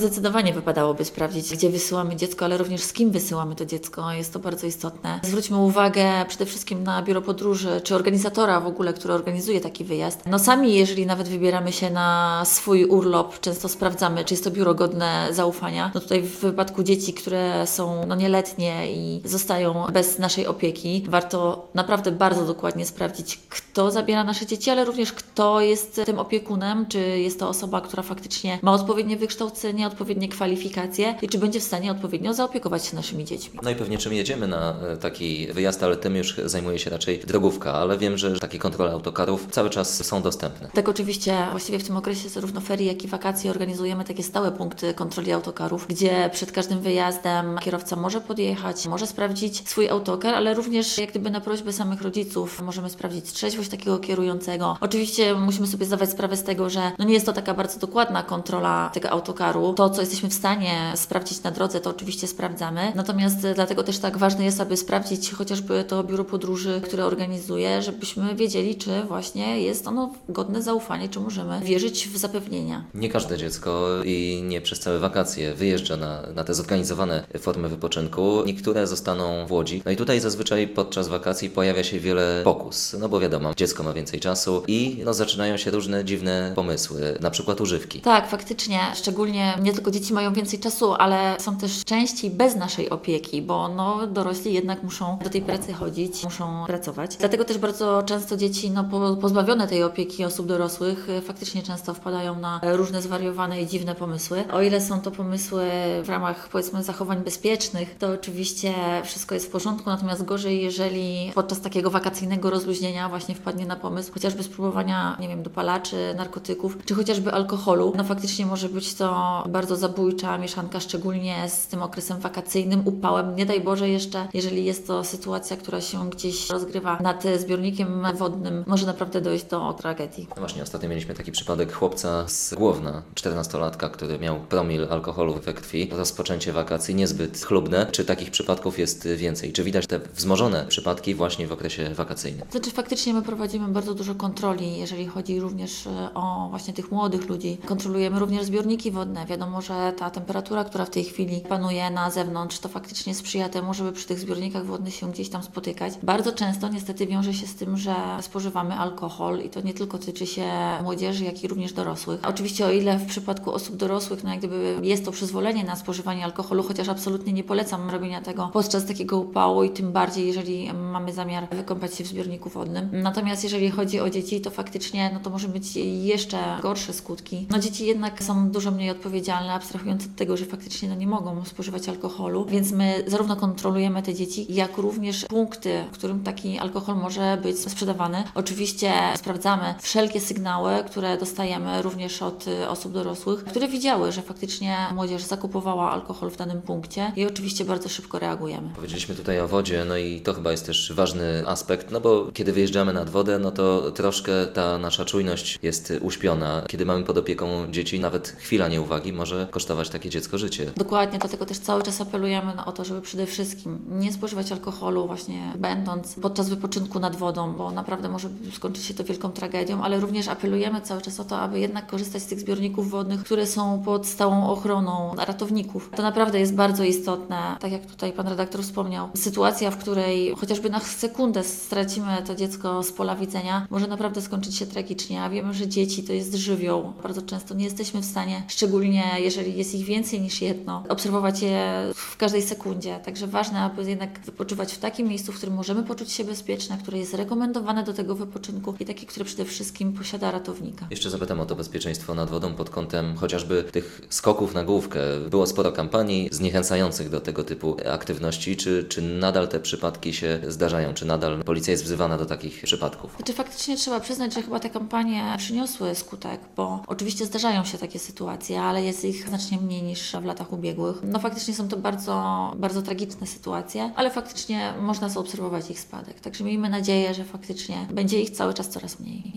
Zdecydowanie wypadałoby sprawdzić, gdzie wysyłamy dziecko, ale również z kim wysyłamy to dziecko. Jest to bardzo istotne. Zwróćmy uwagę przede wszystkim na biuro podróży, czy organizatora w ogóle, który organizuje taki wyjazd. No sami, jeżeli nawet wybieramy się na swój urlop, często sprawdzamy, czy jest to biuro godne zaufania. No tutaj w wypadku dzieci, które są nieletnie i zostają bez naszej opieki, warto naprawdę bardzo dokładnie sprawdzić, kto zabiera nasze dzieci, ale również kto jest tym opiekunem, czy jest to osoba, która faktycznie ma odpowiednie wykształcenie, odpowiednie kwalifikacje i czy będzie w stanie odpowiednio zaopiekować się naszymi dziećmi. No i pewnie czym jedziemy na taki wyjazd, ale tym już zajmuje się raczej drogówka, ale wiem, że takie kontrole autokarów cały czas są dostępne. Tak, oczywiście właściwie w tym okresie zarówno ferii, jak i wakacje organizujemy takie stałe punkty kontroli autokarów, gdzie przed każdym wyjazdem kierowca może podjechać, może sprawdzić swój autokar, ale również jak gdyby na prośbę samych rodziców możemy sprawdzić trzeźwość takiego kierującego. Oczywiście musimy sobie zdawać sprawę z tego, że nie jest to taka bardzo dokładna kontrola tego autokaru. To, co jesteśmy w stanie sprawdzić na drodze, to oczywiście sprawdzamy. Natomiast dlatego też tak ważne jest, aby sprawdzić chociażby to biuro podróży, które organizuje, żebyśmy wiedzieli, czy właśnie jest ono godne zaufania, czy możemy wierzyć w zapewnienia. Nie każde dziecko i nie przez całe wakacje wyjeżdża na te zorganizowane formy wypoczynku. Niektóre zostaną w Łodzi. No i tutaj zazwyczaj podczas wakacji pojawia się wiele pokus. No bo wiadomo, dziecko ma więcej czasu i zaczynają się różne dziwne pomysły, na przykład używki. Tak, faktycznie. Szczególnie nie tylko dzieci mają więcej czasu, ale są też częściej bez naszej opieki, bo dorośli jednak muszą do tej pracy chodzić, muszą pracować. Dlatego też bardzo często dzieci pozbawione tej opieki osób dorosłych faktycznie często wpadają na różne zwariowane i dziwne pomysły. O ile są to pomysły w ramach, powiedzmy, zachowań bezpiecznych, to oczywiście wszystko jest w porządku, natomiast gorzej, jeżeli podczas takiego wakacyjnego rozluźnienia właśnie wpadnie na pomysł chociażby spróbowania, nie wiem, dopalaczy, narkotyków, czy chociażby alkoholu. No faktycznie może być to bardzo zabójcza mieszanka, szczególnie z tym okresem wakacyjnym, upałem. Nie daj Boże jeszcze, jeżeli jest to sytuacja, która się gdzieś rozgrywa nad zbiornikiem wodnym, może naprawdę dojść do tragedii. No właśnie, ostatnio mieliśmy taki przypadek chłopca z Głowna, 14-latka, który miał promil alkoholu we krwi. Rozpoczęcie wakacji niezbyt chlubne. Czy takich przypadków jest więcej? Czy widać te wzmożone przypadki właśnie w okresie wakacyjnym? Znaczy faktycznie my prowadzimy bardzo dużo kontroli, jeżeli chodzi również o właśnie tych młodych ludzi. Kontrolujemy również zbiorniki wodne. Wiadomo, że ta temperatura, która w tej chwili panuje na zewnątrz, to faktycznie sprzyja temu, żeby przy tych zbiornikach wodnych się gdzieś tam spotykać. Bardzo często niestety wiąże się z tym, że spożywamy alkohol i to nie tylko tyczy się młodzieży, jak i również dorosłych. Oczywiście o ile w przypadku osób dorosłych, jak gdyby jest to przyzwolenie na spożywanie alkoholu, chociaż absolutnie nie polecam robienia tego podczas takiego upału i tym bardziej, jeżeli mamy zamiar wykąpać się w zbiorniku wodnym. Natomiast jeżeli chodzi o dzieci, to faktycznie to może być jeszcze gorsze skutki. Dzieci jednak są dużo mniej odpowiedzialne, abstrahując od tego, że faktycznie nie mogą spożywać alkoholu, więc my zarówno kontrolujemy te dzieci, jak również punkty, w którym taki alkohol może być sprzedawany. Oczywiście sprawdzamy wszelkie sygnały, które dostajemy również od osób dorosłych, które widziały, że faktycznie młodzież zakupowała alkohol w danym punkcie i oczywiście bardzo szybko reagujemy. Powiedzieliśmy tutaj o wodzie, i to chyba jest też ważny aspekt, bo kiedy wyjeżdżamy nad wodę, to troszkę ta nasza czujność jest uśpiona. Kiedy mamy pod opieką dzieci, nawet chwila nieuwagi może kosztować takie dziecko życie. Dokładnie, dlatego też cały czas apelujemy o to, żeby przede wszystkim nie spożywać alkoholu właśnie będąc podczas wypoczynku nad wodą, bo naprawdę może skończyć się to wielką tragedią, ale również apelujemy cały czas o to, aby jednak korzystać z tych zbiorników wodnych, które są pod stałą ochroną ratowników. To naprawdę jest bardzo istotne, tak jak tutaj Pan redaktor wspomniał. Sytuacja, w której chociażby na sekundę stracimy to dziecko z pola widzenia, może naprawdę skończyć się tragicznie, a wiemy, że dzieci to jest żywioł. Bardzo często nie jesteśmy w stanie, szczególnie jeżeli jest ich więcej niż jedno, obserwować je w każdej sekundzie. Także ważne, aby jednak wypoczywać w takim miejscu, w którym możemy poczuć się bezpieczne, które jest rekomendowane do tego wypoczynku i takie, które przede wszystkim posiada ratownika. Jeszcze zapytam o to bezpieczeństwo nad wodą pod kątem chociażby tych skoków na główkę. Było sporo kampanii zniechęcających do tego typu aktywności. Czy nadal te przypadki się zdarzają? Czy nadal policja jest wzywana do takich przypadków? Faktycznie trzeba przyznać, że chyba te kampanie przyniosły skutek, bo oczywiście zdarzają się takie sytuacje, ale jest ich znacznie mniej niż w latach ubiegłych. Faktycznie są to bardzo, bardzo tragiczne sytuacje, ale faktycznie można zaobserwować ich spadek. Także miejmy nadzieję, że faktycznie będzie ich cały czas coraz mniej.